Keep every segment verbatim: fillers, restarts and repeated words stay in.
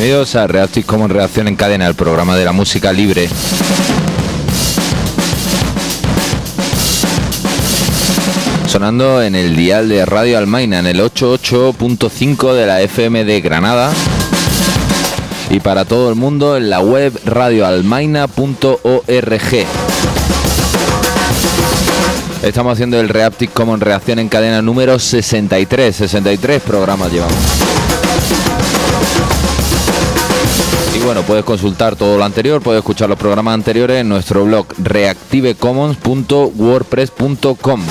Bienvenidos a Reactive Commons Reacción en Cadena, el programa de la música libre. Sonando en el dial de Radio Almaina, en el ochenta y ocho punto cinco de la F M de Granada. Y para todo el mundo en la web radio almaina punto org. Estamos haciendo el Reactive Commons Reacción en Cadena número sesenta y tres. sesenta y tres programas llevamos. Y bueno, puedes consultar todo lo anterior, puedes escuchar los programas anteriores en nuestro blog reactive commons punto wordpress punto com.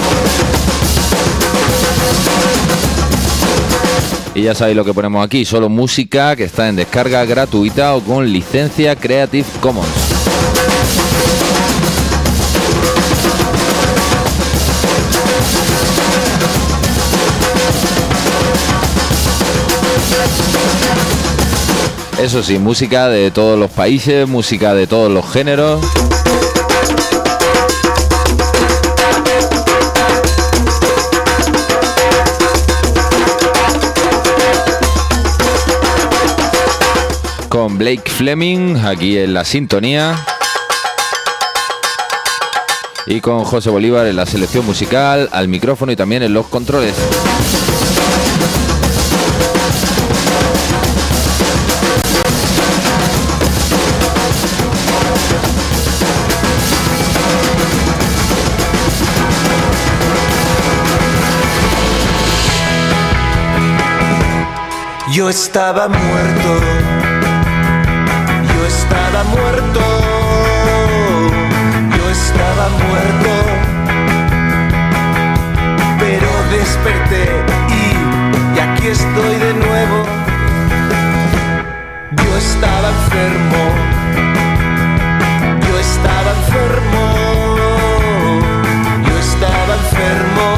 Y ya sabéis lo que ponemos aquí, solo música que está en descarga gratuita o con licencia Creative Commons. Eso sí, música de todos los países, música de todos los géneros. Con Blake Fleming aquí en la sintonía. Y con José Bolívar en la selección musical, al micrófono y también en los controles. Yo estaba muerto, yo estaba muerto, yo estaba muerto, pero desperté y, y aquí estoy de nuevo. Yo estaba enfermo, yo estaba enfermo, yo estaba enfermo,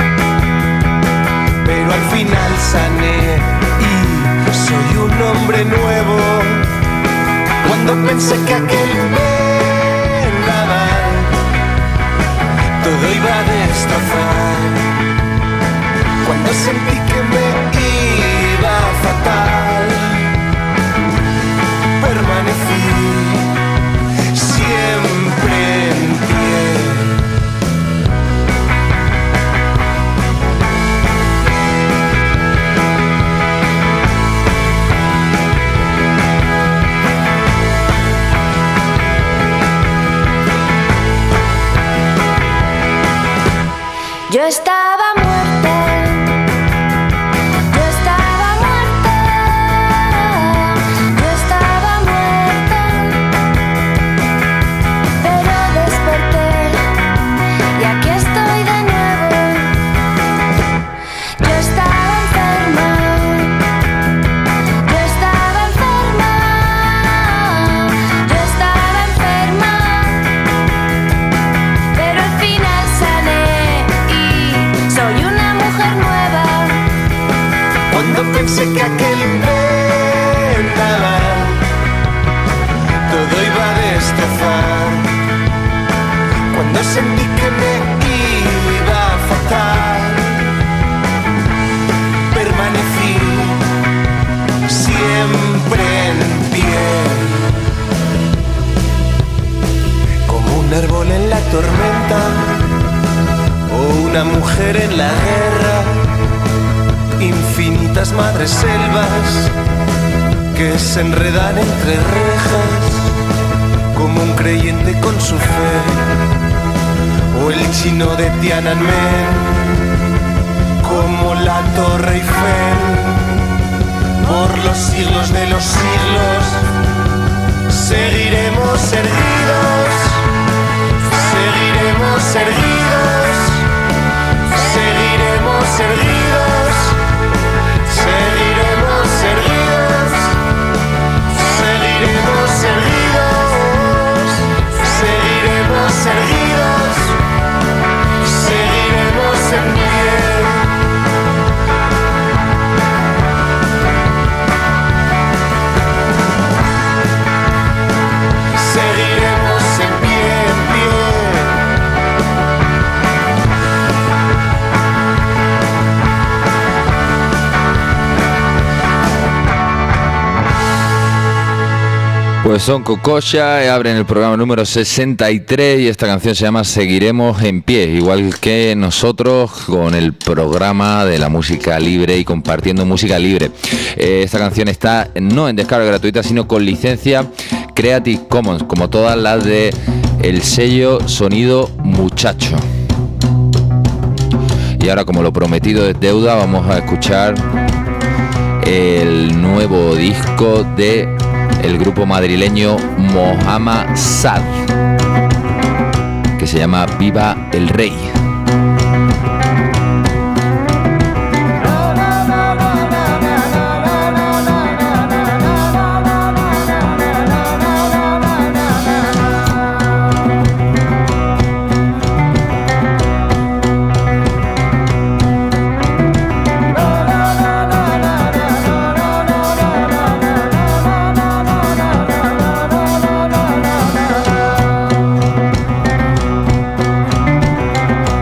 pero al final sané. Soy un hombre nuevo. Cuando pensé que aquel vendaval todo iba a destrozar, cuando sentí que me iba fatal, permanecí siempre en pie. Yo estaba muerto, yo estaba muerto, yo estaba muerto, pero desperté y aquí estoy de nuevo. Yo estaba enferma, yo estaba enferma, yo estaba enferma, pero al final sané. Soy una mujer nueva. Cuando pensé que aquel vendaval todo iba a destrozar, cuando sentí que me iba fatal, permanecí siempre en pie, como un árbol en la tormenta o una mujer en la guerra, infinitas madres selvas que se enredan entre rejas, como un creyente con su fe, o el chino de Tiananmen, como la Torre Eiffel. Por los siglos de los siglos seguiremos erguidos, seguiremos erguidos, seguiremos erguidos, seguiremos erguidos, seguiremos erguidos, seguiremos erguidos, seguiremos en pie. Seguiremos en pie. Pues son Cococha, abren el programa número sesenta y tres y esta canción se llama Seguiremos en Pie, igual que nosotros con el programa de la música libre y compartiendo música libre. Eh, esta canción está no en descarga gratuita, sino con licencia Creative Commons, como todas las de el sello Sonido Muchacho. Y ahora, como lo prometido es deuda, vamos a escuchar el nuevo disco de el grupo madrileño Mohamed Saad, que se llama Viva el Rey. Viva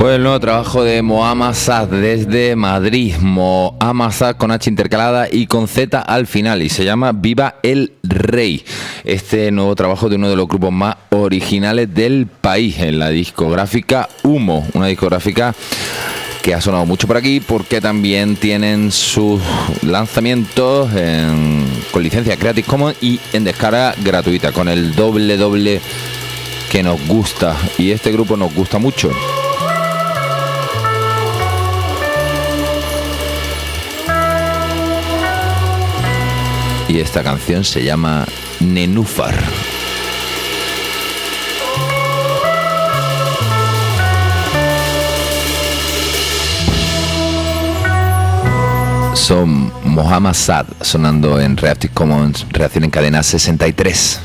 Pues el nuevo trabajo de Mohamed Saad desde Madrid, Mohamed Saad con H intercalada y con Z al final, y se llama Viva el Rey. Este nuevo trabajo de uno de los grupos más originales del país, en la discográfica Humo, una discográfica que ha sonado mucho por aquí porque también tienen sus lanzamientos en, con licencia Creative Commons y en descarga gratuita, con el doble doble que nos gusta, y este grupo nos gusta mucho. Y esta canción se llama Nenúfar. Son Mohamed Saad sonando en Creative Commons, reacción en cadena sesenta y tres.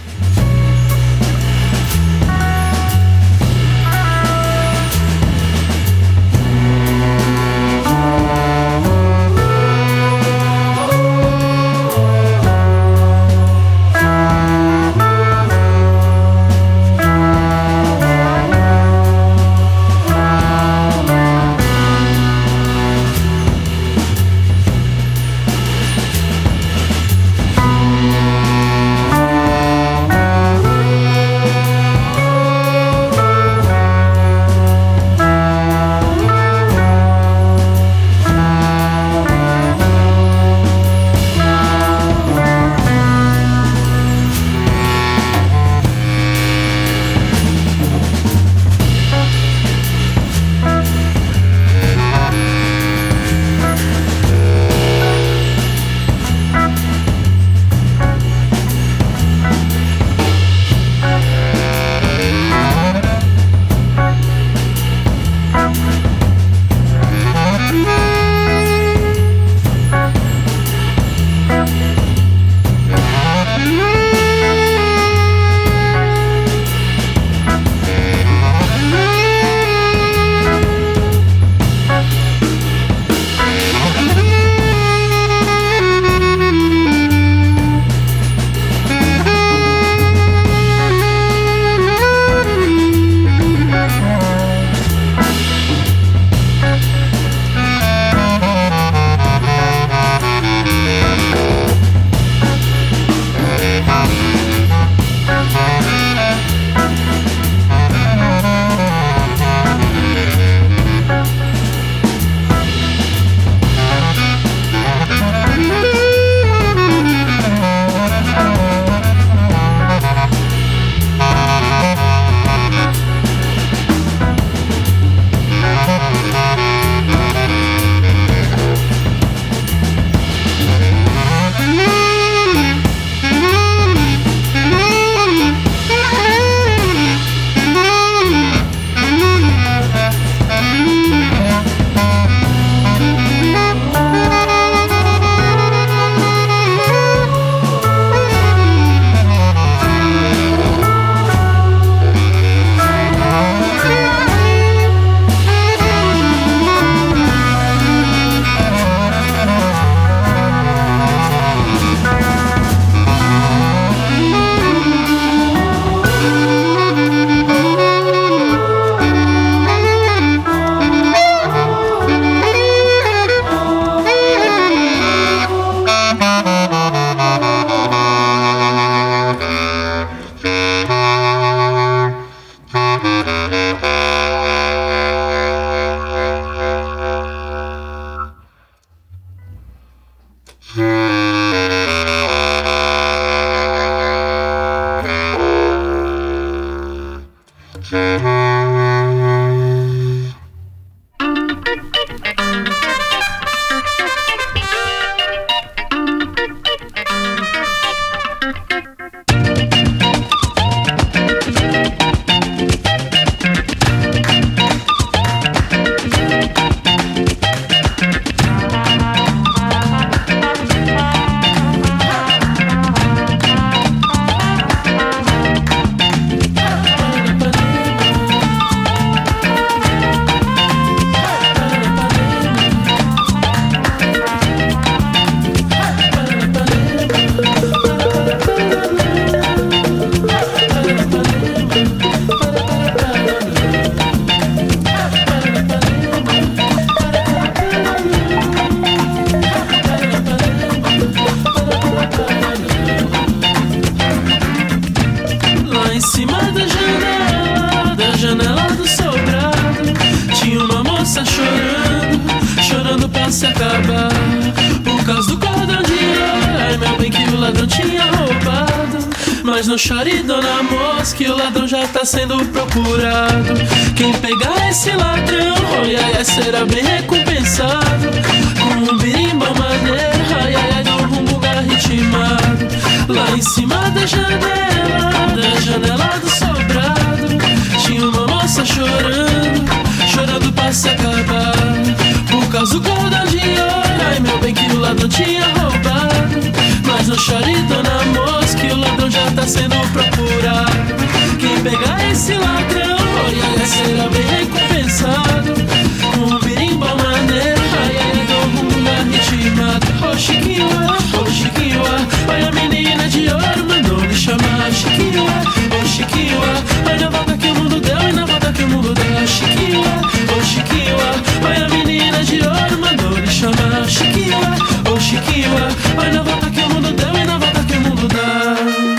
se acabar. Por causa do cordão de ouro, ai meu bem que o ladrão tinha roubado. Mas não chore, dona moça, que o ladrão já tá sendo procurado. Quem pegar esse ladrão, ai ai ai, será bem recompensado. Com um birimbau maneiro, ai ai ai, do rumbo ritmado. Lá em cima da janela, da janela do sobrado, tinha uma moça chorando, chorando pra se acabar. Por causa do cordão de ouro, ai meu bem que o ladrão tinha roubado. Mas não chore, dona moça, que o ladrão já tá sendo procurado. Quem pegar esse ladrão, ai ai ai, será bem recompensado. Com um birimbau maneiro, ai ai ai, do rumo ritmado. Ô Chiquinho, ô Chiquinho, olha a menina de ouro mandou me chamar. Chiquinho, ô Chiquinho, olha a volta que o mundo deu e na volta que o mundo deu. Chiquinho, ô Chiquinho, olha a menina de ouro mandou me chamar. Chiquinho, ô Chiquinho, olha a volta que o mundo deu y na volta que el mundo da.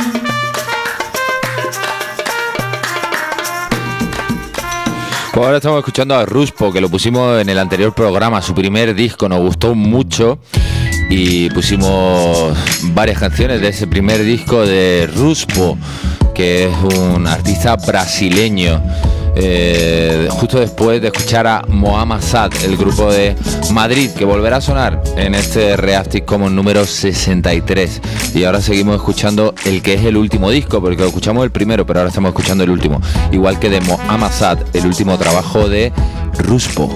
Ahora estamos escuchando a Ruspo, que lo pusimos en el anterior programa, su primer disco, nos gustó mucho y pusimos varias canciones de ese primer disco de Ruspo, que es un artista brasileño. Eh, justo después de escuchar a Mohamed Sad, el grupo de Madrid, que volverá a sonar en este Reactive Commons número sesenta y tres. Y ahora seguimos escuchando el que es el último disco, porque lo escuchamos el primero, pero ahora estamos escuchando el último, igual que de Mohamed Sad, el último trabajo de Ruspo.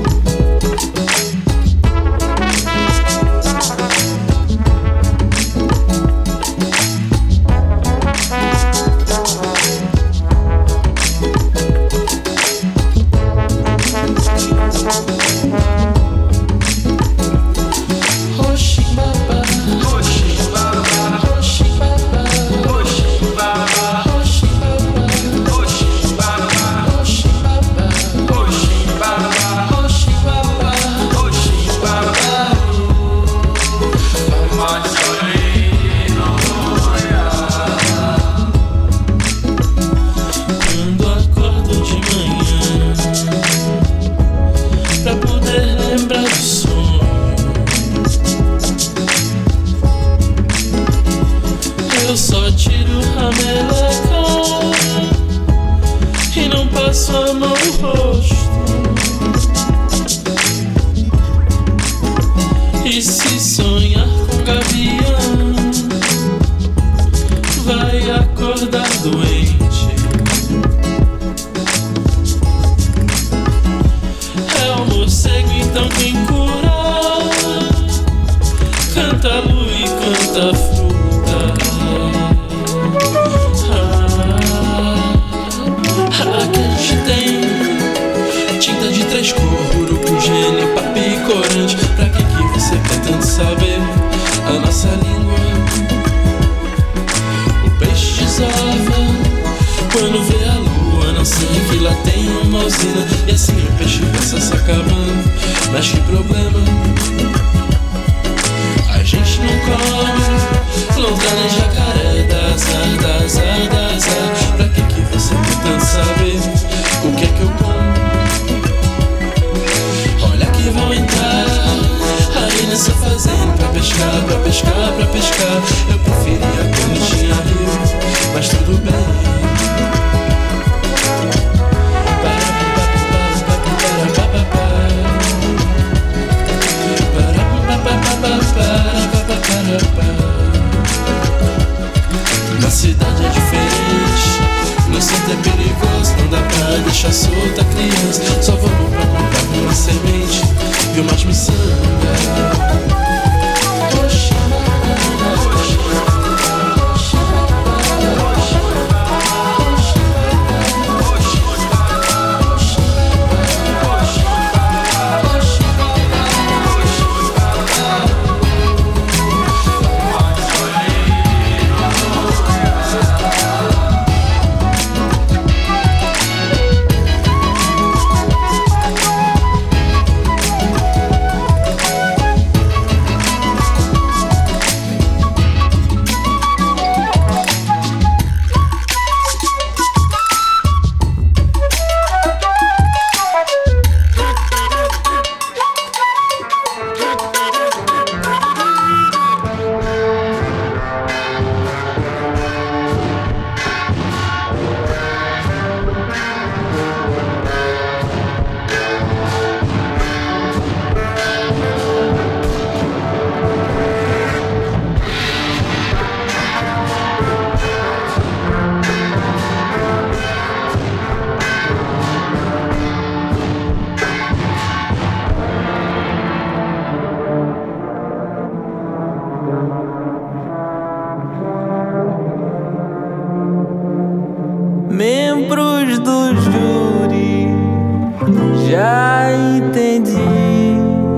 Já entendi,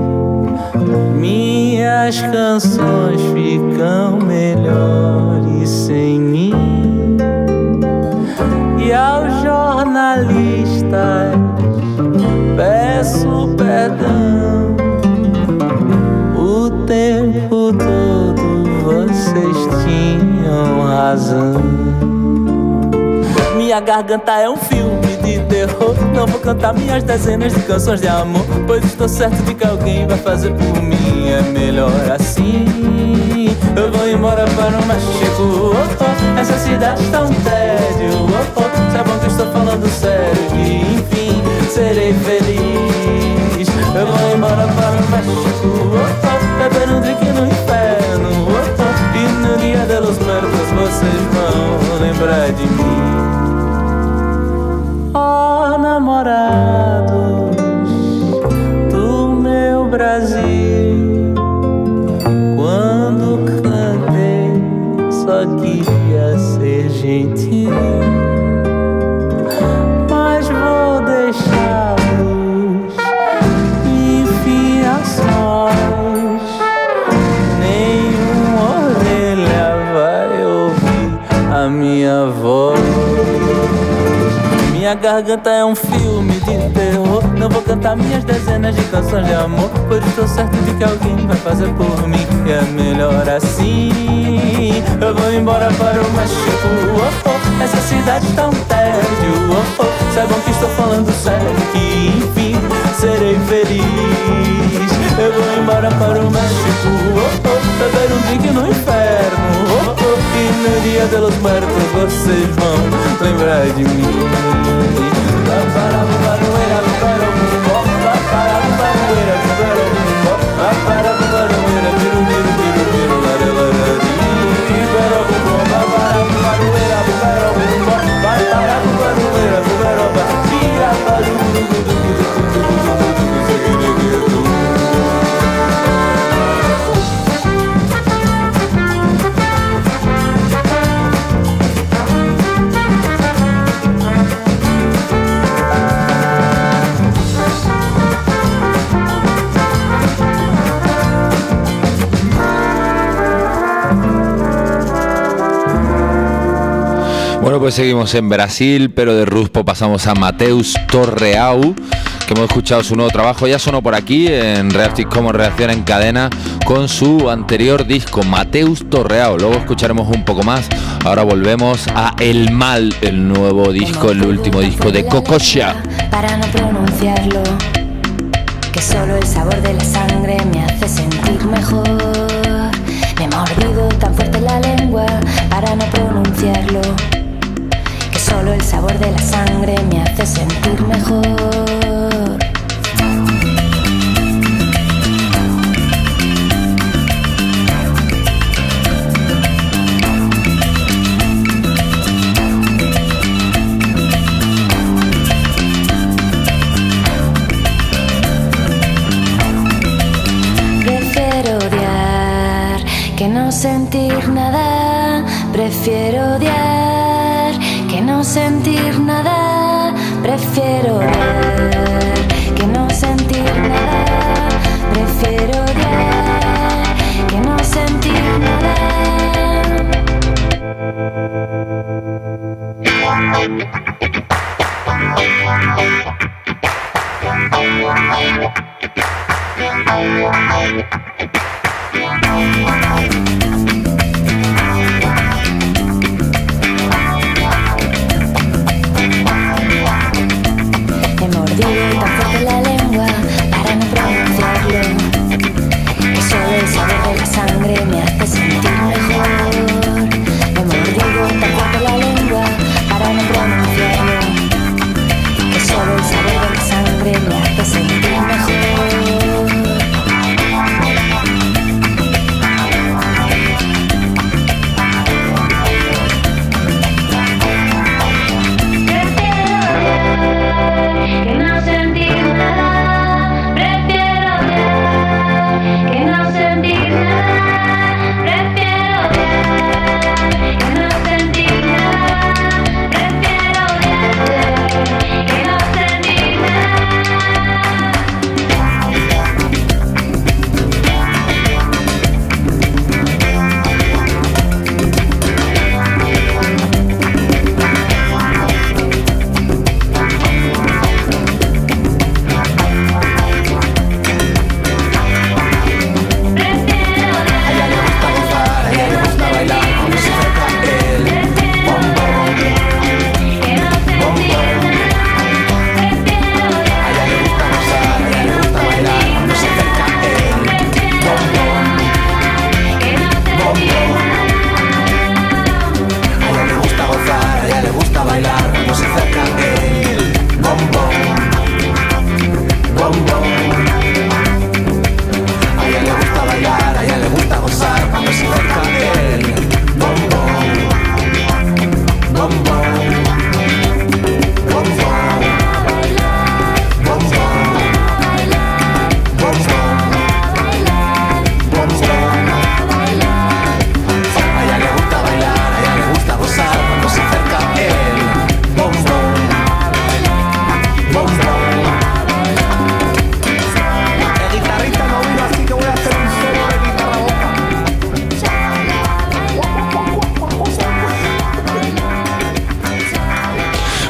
minhas canções ficam melhores sem mim. E aos jornalistas peço perdão, o tempo todo vocês tinham razão. Minha garganta é um filme de terror, não vou cantar minhas dezenas de canções de amor, pois estou certo de que alguém vai fazer por mim. É melhor assim. Eu vou embora para o México, oh, oh. Essa cidade está um tédio, oh, oh. Saibam que estou falando sério, que enfim serei feliz. Eu vou embora para o México, oh, oh. Beber um drink no inferno, oh, oh. E no dia de los muertos vocês vão lembrar de mim. Oh, namorados do meu Brasil, quando cantei só queria ser gentil, mas vou deixá-los enfiar sós. Nenhuma orelha vai ouvir a minha voz. Minha garganta é um filme de terror, não vou cantar minhas dezenas de canções de amor, pois estou certo de que alguém vai fazer por mim. E é melhor assim. Eu vou embora para o México, oh, oh. Essa cidade está um tédio, oh, oh. Saibam que estou falando sério, que enfim serei feliz. Eu vou embora para o México, oh, oh. Beber um drink no inferno, oh, oh. E no dia de los muertos vocês vão lembrar de mim. Bueno, pues seguimos en Brasil, pero de Ruspo pasamos a Mateus Torreau, que hemos escuchado su nuevo trabajo. Ya sonó por aquí en Reactive Commons Reacción en Cadena con su anterior disco, Mateus Torreau. Luego escucharemos un poco más. Ahora volvemos a El Mal, el nuevo disco, el último disco de Kokoschka. Para no pronunciarlo, que solo el sabor de la sangre me hace sentir mejor. Me he mordido tan fuerte la lengua para no pronunciarlo, que solo el sabor de la sangre me hace sentir mejor. Prefiero odiar que no sentir nada. Prefiero odiar que no sentir nada. Prefiero odiar que no sentir nada. Prefiero odiar que no sentir nada. He mordido tan fuerte la lengua para no pronunciarlo, que solo el sabor de la sangre me hace sentir mejor. He mordido tan fuerte la lengua para no pronunciarlo, que solo el sabor de la sangre me hace sentir mejor.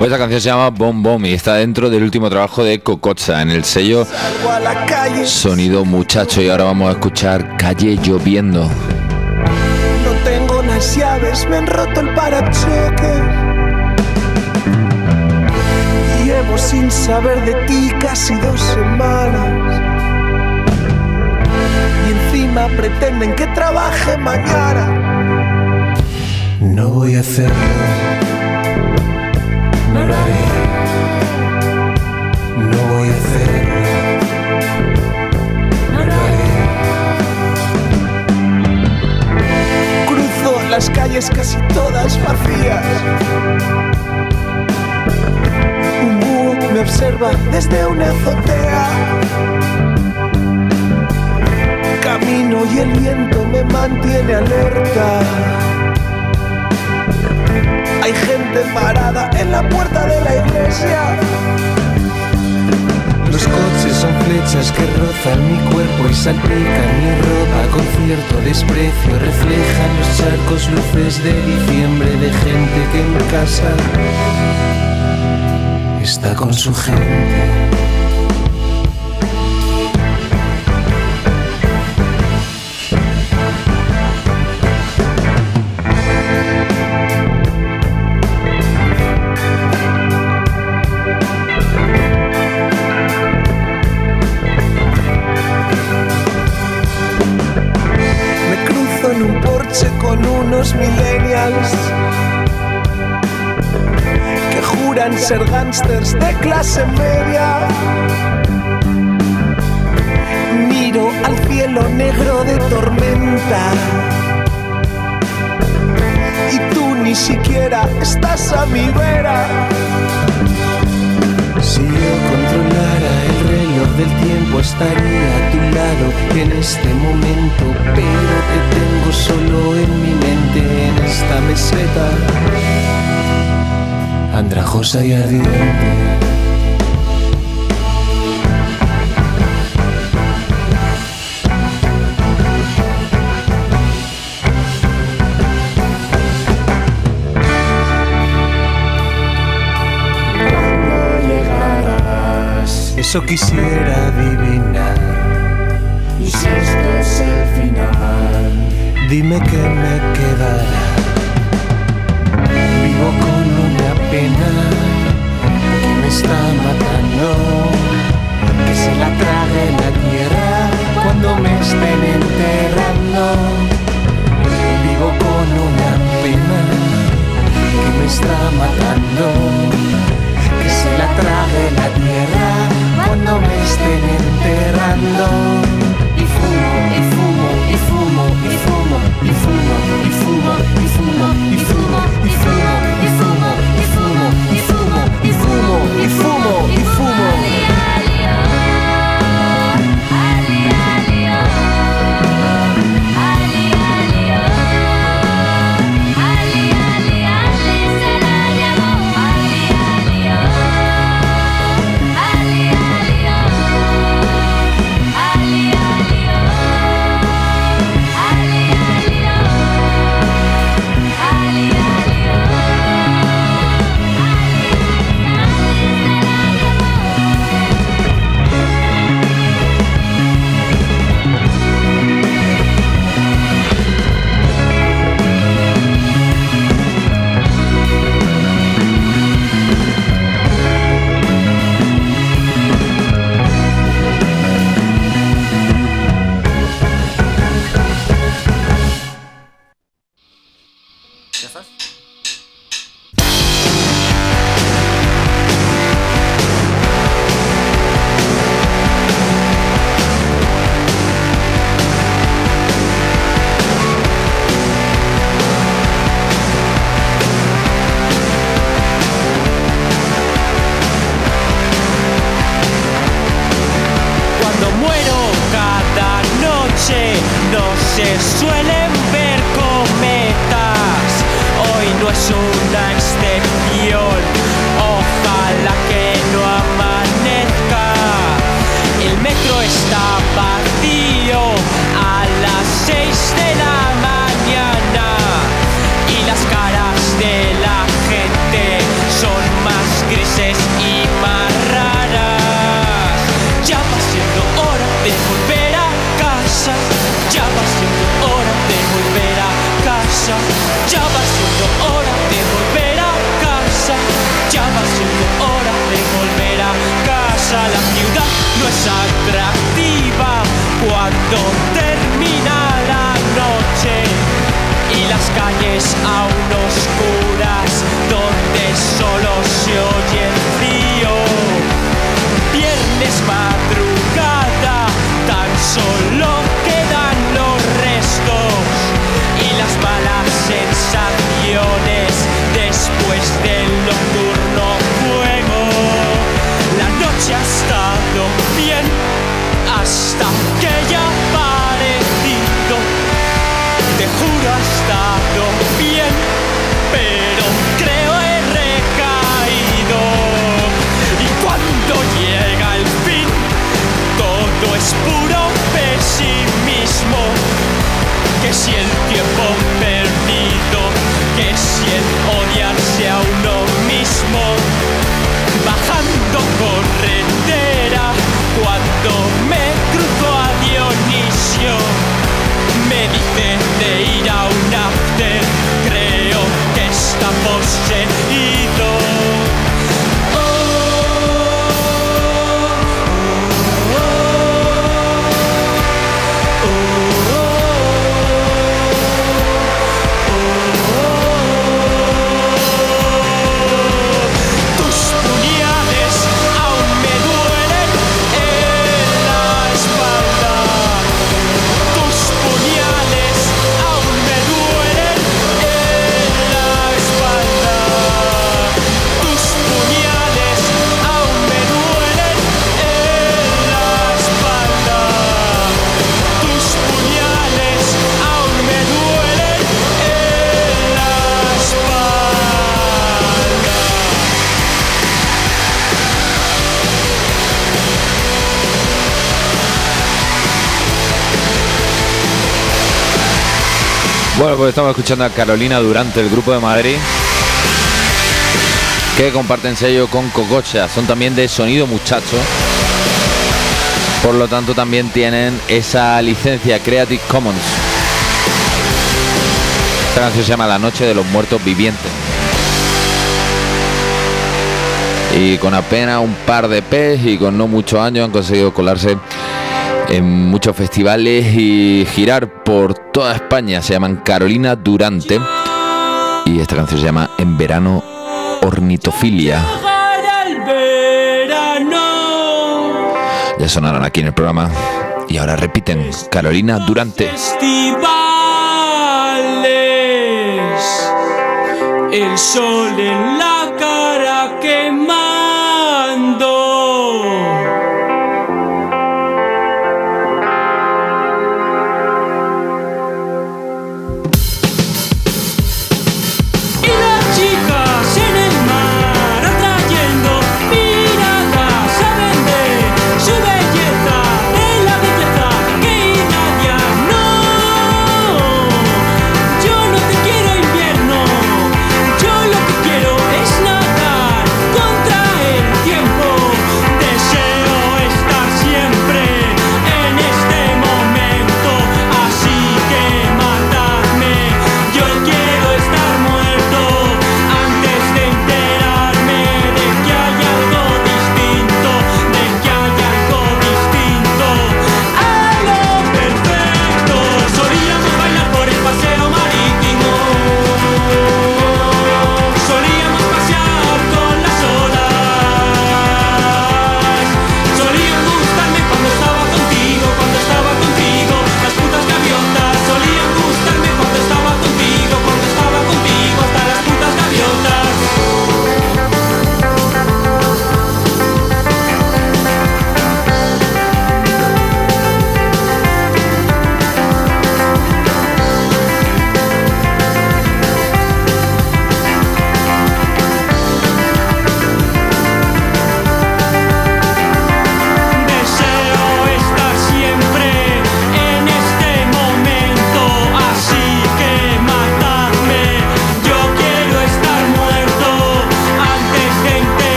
Pues esa canción se llama Bom Bom y está dentro del último trabajo de Cocotza en el sello Sonido Muchacho. Y ahora vamos a escuchar Calle Lloviendo. No tengo las llaves, me han roto el parachoques. Llevo sin saber de ti casi dos semanas. Y encima pretenden que trabaje mañana. No voy a hacerlo, no lo haré. No voy a hacerlo, no lo haré. Cruzo las calles casi todas vacías. Un búho me observa desde una azotea. Camino y el viento me mantiene alerta. Hay gente parada en la puerta de la iglesia. Los coches son flechas que rozan mi cuerpo y salpican mi ropa con cierto desprecio. Reflejan los charcos luces de diciembre de gente que en casa está con su gente. Con unos millennials que juran ser gángsters de clase media. Miro al cielo negro de tormenta y tú ni siquiera estás a mi vera. Si yo controlara el reloj del tiempo estaría a tu lado en este momento, pero te tengo solo en mi mente, en esta meseta andrajosa y ardiente. Eso quisiera adivinar. Y si esto es el final, dime que me quedará. Vivo con una pena que me está matando. Que se la trague la tierra cuando me estén enterrando. Vivo con una pena que me está matando. Que se la trague la tierra cuando me estén enterrando. y fumo, y fumo, y fumo, y fumo, y fumo, y fumo, y fumo, y fumo, y fumo, y fumo, y fumo, y fumo, y fumo, y fumo, y fumo. Son más cuando termina la noche y las calles aún oscuras, donde solo se oye el frío. Viernes madrugada, tan solo quedan los restos y las malas sensaciones después del nocturno fuego. La noche ha estado bien hasta que ya ha parecido. Te juro ha estado bien, pero creo he recaído. Y cuando llega el fin, todo es puro pesimismo. Que si el tiempo perdido, que si el odiarse a uno mismo. Bajando corredera, cuando me cruzo a Dionisio, me dice de ir a un after, creo que está poseído. Bueno, pues estamos escuchando a Carolina Durante, el grupo de Madrid, que comparten sello con Cococha. Son también de Sonido Muchacho, por lo tanto también tienen esa licencia Creative Commons. Esta canción se llama La Noche de los Muertos Vivientes. Y con apenas un par de P's y con no muchos años han conseguido colarse en muchos festivales y girar por toda España. Se llaman Carolina Durante y esta canción se llama En Verano Ornitofilia. Ya sonaron aquí en el programa y ahora repiten Carolina Durante. Festivales, el sol en la cara quemando. Contra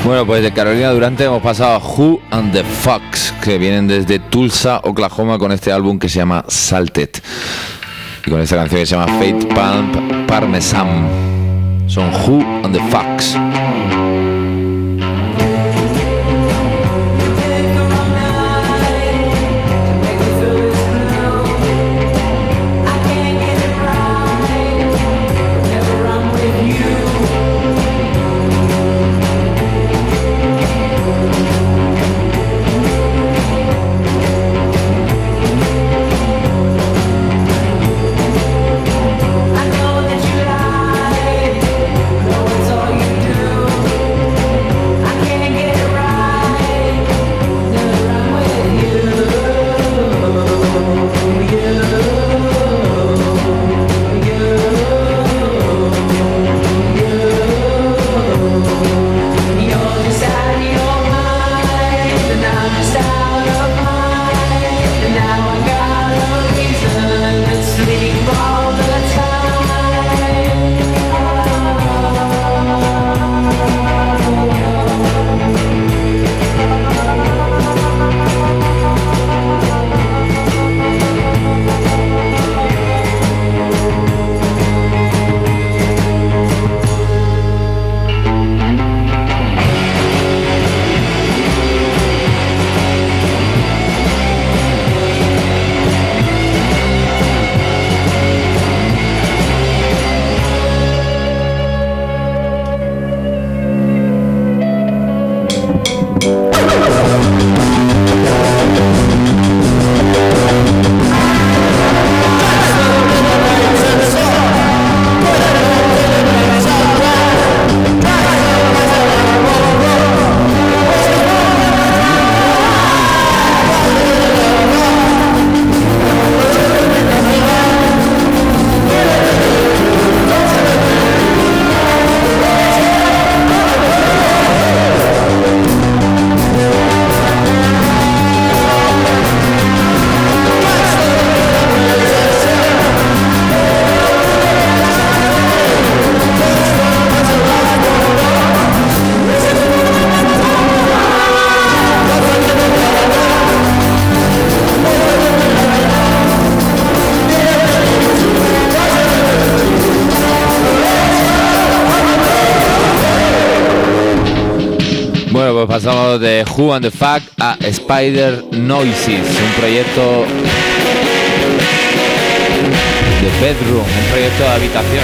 Bueno, pues de Carolina Durante hemos pasado a Who and the Fox, que vienen desde Tulsa, Oklahoma, con este álbum que se llama Salted. Y con esta canción que se llama Fate Palm Parmesan. Son Who and the Fox. Bueno, pues pasamos de Who and the Fuck a Spider Noises, un proyecto de bedroom, un proyecto de habitación.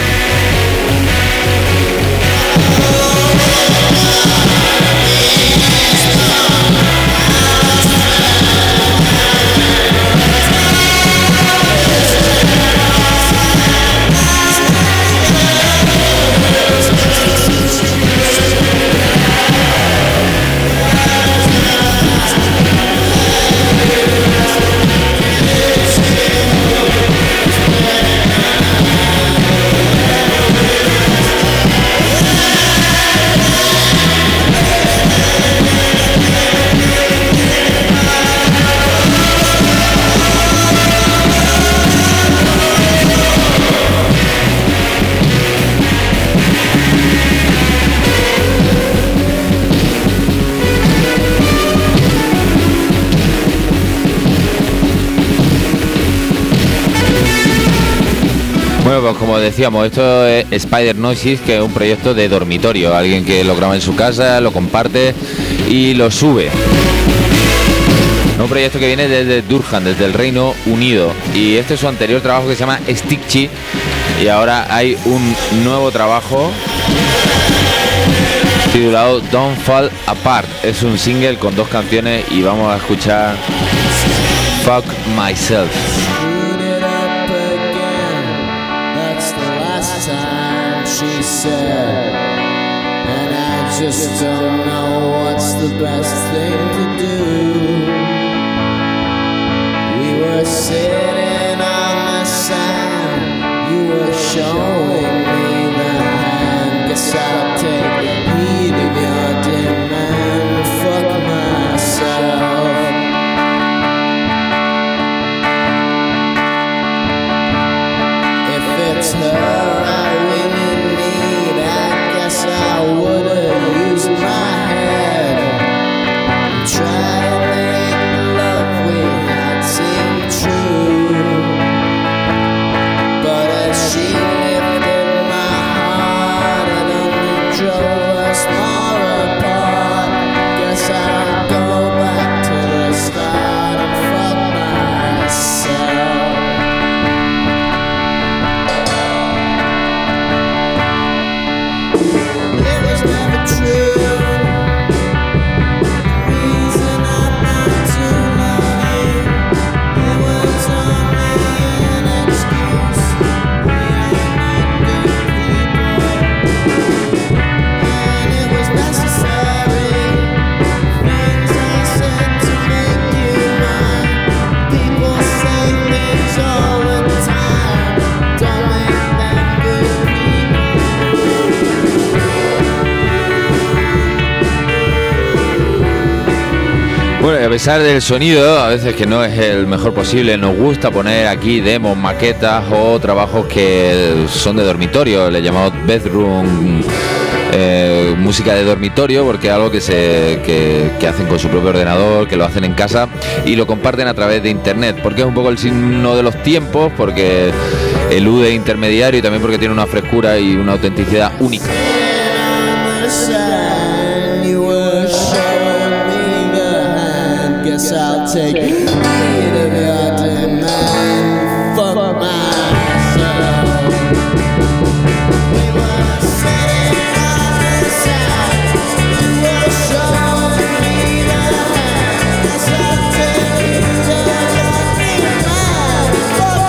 Bueno, pues como decíamos, esto es Spider Noises, que es un proyecto de dormitorio, alguien que lo graba en su casa, lo comparte y lo sube. Un proyecto que viene desde Durham, desde el Reino Unido, y este es su anterior trabajo que se llama Stitchy, y ahora hay un nuevo trabajo titulado Don't Fall Apart. Es un single con dos canciones y vamos a escuchar Fuck Myself. She said, and I just don't know what's the best thing to do. We were sitting on the sand, you were showing me the hand. Guess I'll take heed of your demand. Fuck myself. If it's her I really need, I guess I would've used my head. Bueno, y a pesar del sonido, a veces que no es el mejor posible, nos gusta poner aquí demos, maquetas o trabajos que son de dormitorio, le llamamos bedroom, eh, música de dormitorio, porque es algo que, se, que, que hacen con su propio ordenador, que lo hacen en casa y lo comparten a través de internet, porque es un poco el signo de los tiempos, porque elude intermediario y también porque tiene una frescura y una autenticidad única. I'll take heed of your demand for myself. We were sitting on the side, you were showing me the hand. Yes, I'll take heed of your demand for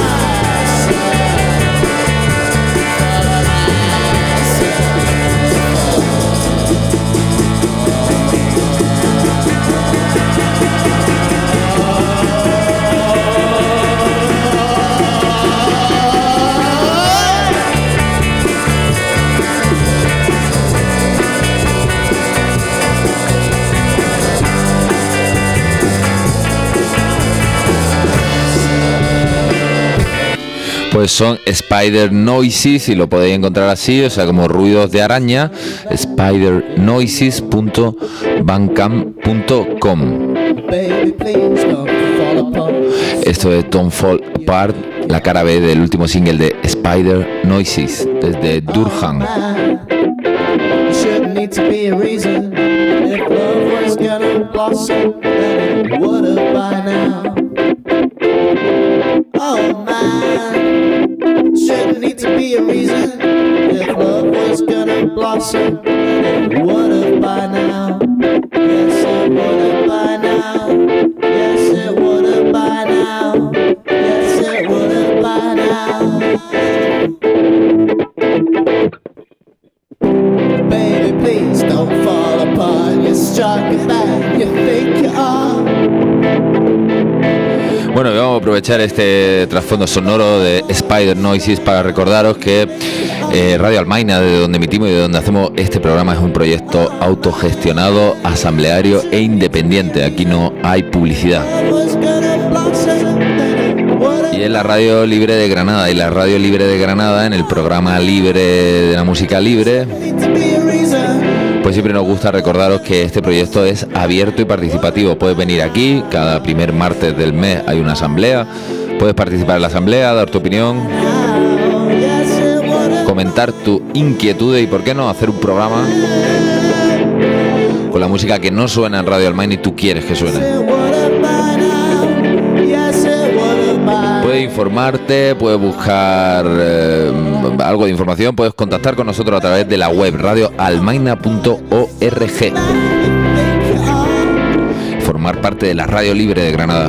Pues son Spider Noises y lo podéis encontrar así, o sea, como ruidos de araña, spider noises punto bandcamp punto com. Esto es Don't Fall Apart, la cara B del último single de Spider Noises, desde Durham. Oh man, shouldn't need to be a reason. If love was gonna blossom, then it would have by now. Yes, it would have by now. Yes, it would have by now. Yes, it would have by now. Baby, please don't fall apart. You're stronger than you think you are. Bueno, y vamos a aprovechar este trasfondo sonoro de Spider Noises para recordaros que eh, Radio Almaina, de donde emitimos y de donde hacemos este programa, es un proyecto autogestionado, asambleario e independiente. Aquí no hay publicidad. Y es la Radio Libre de Granada, y la Radio Libre de Granada, en el programa libre de la música libre, pues siempre nos gusta recordaros que este proyecto es abierto y participativo. Puedes venir aquí, cada primer martes del mes hay una asamblea, puedes participar en la asamblea, dar tu opinión, comentar tu inquietud y por qué no hacer un programa con la música que no suena en Radio Almaina y tú quieres que suene. Puedes informarte, puedes buscar eh, algo de información, puedes contactar con nosotros a través de la web radio almaina punto org. Formar parte de la Radio Libre de Granada.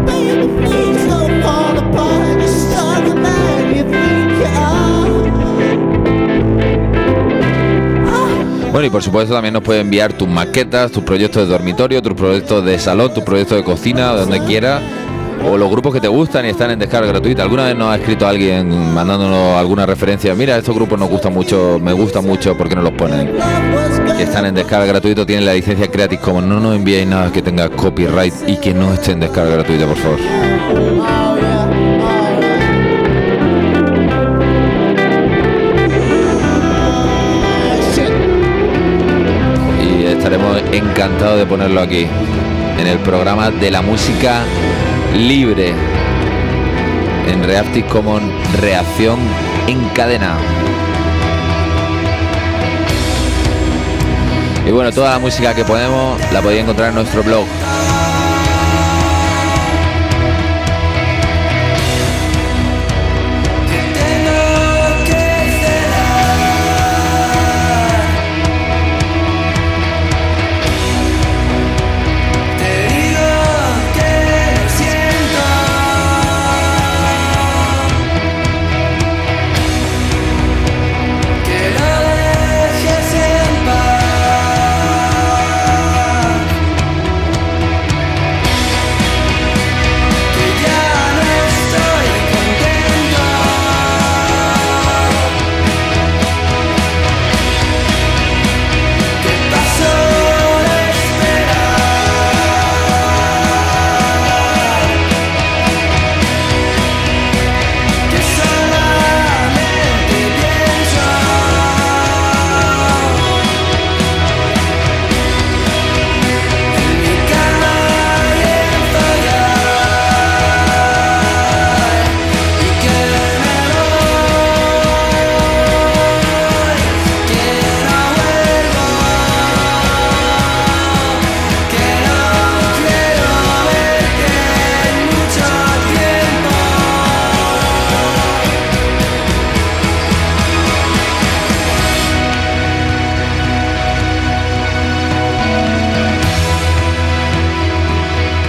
Bueno, y por supuesto también nos puedes enviar tus maquetas, tus proyectos de dormitorio, tus proyectos de salón, tus proyectos de cocina, donde quieras, o los grupos que te gustan y están en descarga gratuita. ¿Alguna vez nos ha escrito alguien mandándonos alguna referencia? Mira, estos grupos nos gustan mucho, me gustan mucho, ¿por qué no los ponen? Que están en descarga gratuita, tienen la licencia Creative Commons. No nos enviéis nada que tenga copyright y que no esté en descarga gratuita, por favor. Estaremos encantados de ponerlo aquí en el programa de la música libre en Creative Commons Reacción en Cadena. Y bueno, toda la música que ponemos la podéis encontrar en nuestro blog.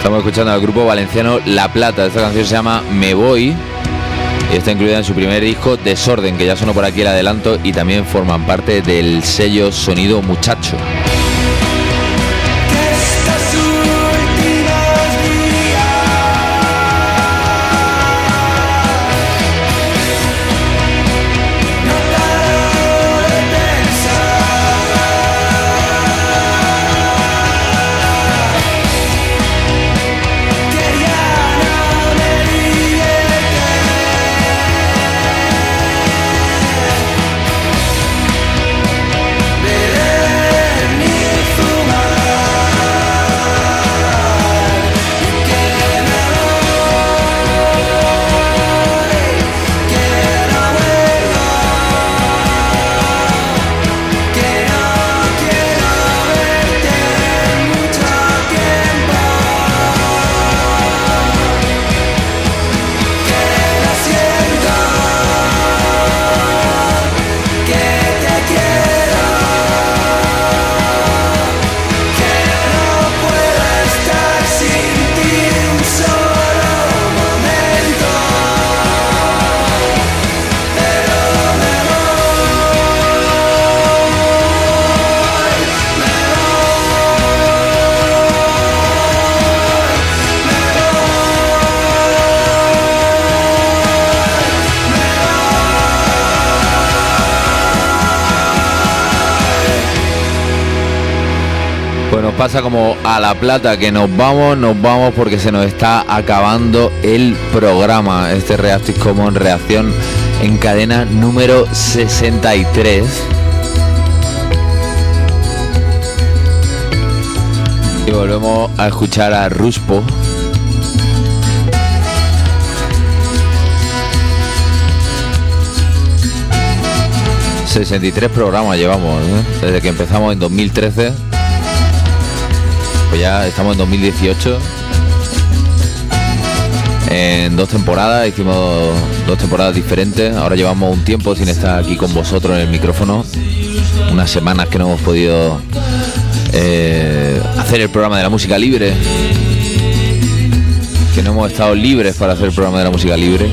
Estamos escuchando al grupo valenciano La Plata. Esta canción se llama Me Voy y está incluida en su primer disco Desorden, que ya sonó por aquí el adelanto, y también forman parte del sello Sonido Muchacho. Pasa como a La Plata, que nos vamos, nos vamos porque se nos está acabando el programa. Este Reactive Commons reacción en cadena número sesenta y tres. Y volvemos a escuchar a Ruspo. sesenta y tres programas llevamos, ¿eh? Desde que empezamos en dos mil trece. Pues ya estamos en dos mil dieciocho. En dos temporadas, hicimos dos temporadas diferentes. Ahora llevamos un tiempo sin estar aquí con vosotros en el micrófono. Unas semanas que no hemos podido eh, hacer el programa de la música libre. Que no hemos estado libres para hacer el programa de la música libre.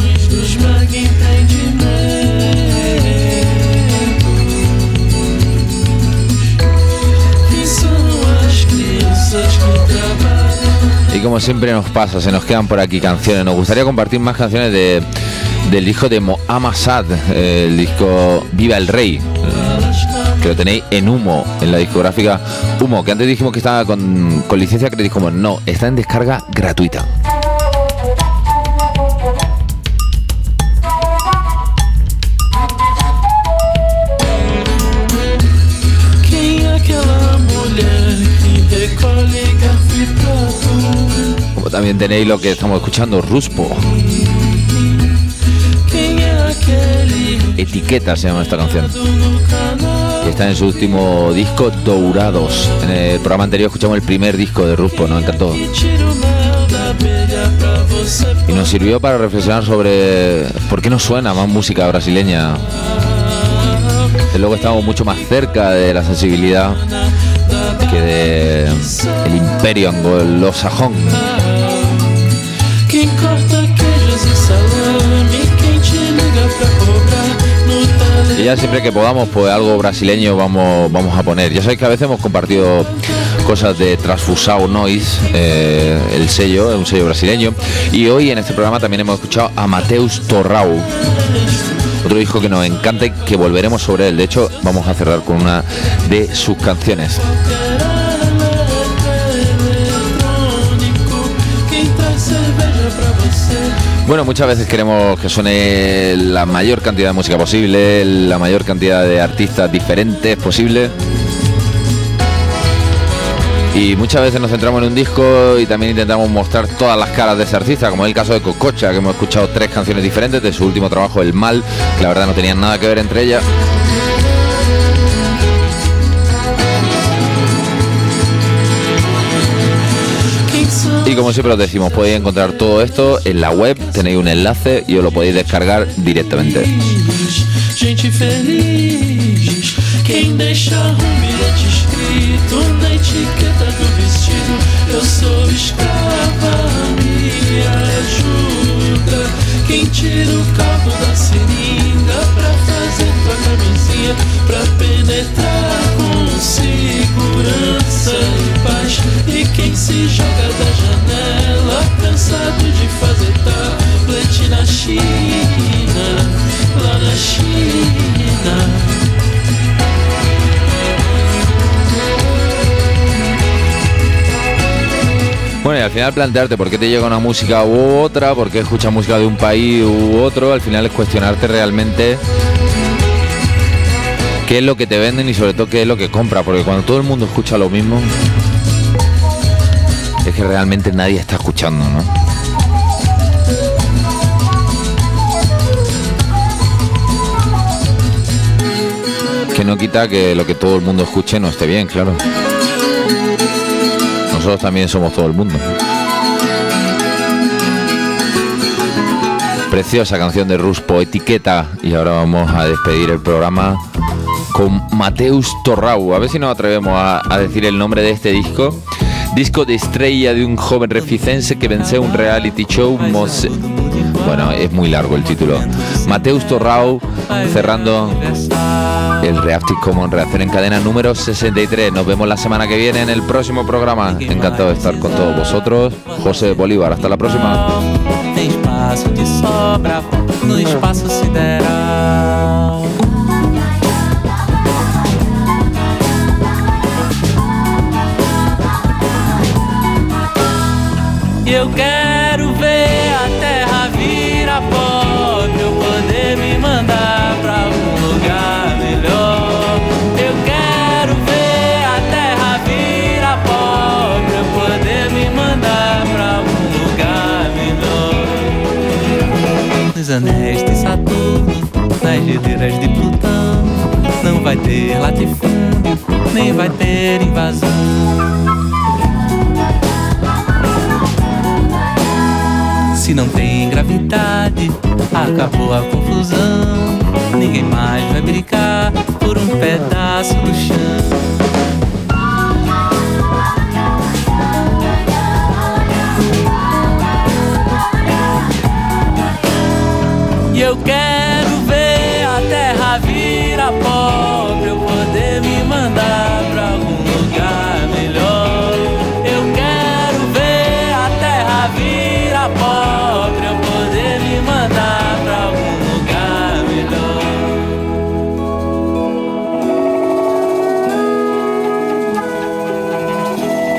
Y como siempre nos pasa, se nos quedan por aquí canciones. Nos gustaría compartir más canciones de, del disco de Mohamed Saad, el disco Viva el Rey, que lo tenéis en Humo, en la discográfica Humo, que antes dijimos que estaba con, con licencia Creative Commons. No, está en descarga gratuita. Como también tenéis lo que estamos escuchando, Ruspo. Etiqueta se llama esta canción. Y está en su último disco, Dourados. En el programa anterior escuchamos el primer disco de Ruspo, nos encantó. Y nos sirvió para reflexionar sobre por qué no suena más música brasileña. Desde luego estamos mucho más cerca de la sensibilidad que de el imperio anglosajón. Y ya siempre que podamos, pues algo brasileño vamos, vamos a poner. Ya sabéis que a veces hemos compartido cosas de Transfusao Noise, eh, el sello, es un sello brasileño. Y hoy en este programa también hemos escuchado a Mateus Torrau, otro disco que nos encanta y que volveremos sobre él. De hecho, vamos a cerrar con una de sus canciones. Bueno, muchas veces queremos que suene la mayor cantidad de música posible, la mayor cantidad de artistas diferentes posible. Y muchas veces nos centramos en un disco y también intentamos mostrar todas las caras de ese artista, como es el caso de Cococha, que hemos escuchado tres canciones diferentes de su último trabajo, El Mal, que la verdad no tenían nada que ver entre ellas. Y como siempre os decimos, podéis encontrar todo esto en la web, tenéis un enlace y os lo podéis descargar directamente. Gente feliz, quem deixa um bilhete escrito na etiqueta do vestido, eu sou escrava se joga da janela, cansado de fazer tablet na China, lá na China. Bueno, y al final plantearte por qué te llega una música u otra, por qué escuchas música de un país u otro, al final es cuestionarte realmente qué es lo que te venden y sobre todo qué es lo que compras, porque cuando todo el mundo escucha lo mismo, es que realmente nadie está escuchando, ¿no? Que no quita que lo que todo el mundo escuche no esté bien, claro. Nosotros también somos todo el mundo. Preciosa canción de Ruspo, Etiqueta. Y ahora vamos a despedir el programa con Mateus Torrau. A ver si nos atrevemos a, a decir el nombre de este disco. Disco de estrella de un joven reficense que vence un reality show. Mose... Bueno, es muy largo el título. Mateus Torrau cerrando el Reactive Commons Reacción en Cadena número sesenta y tres. Nos vemos la semana que viene en el próximo programa. Encantado de estar con todos vosotros. José Bolívar, hasta la próxima. Tem espaço de sobra no espaço sideral. Eu quero ver a terra virar pó pra eu poder me mandar pra algum lugar melhor. Eu quero ver a terra virar pó pra eu poder me mandar pra algum lugar melhor. Nos anéis de Saturno, nas geleiras de Plutão, não vai ter latifúndio, nem vai ter invasão. Se não tem gravidade, acabou a confusão. Ninguém mais vai brigar por um pedaço do chão. E eu quero ver a terra virar pó pra eu poder me mandar pra algum lugar melhor. Eu quero ver a terra virar pó pra eu poder me mandar pra algum lugar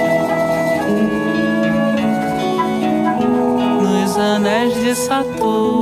melhor. Nos anéis de Saturno,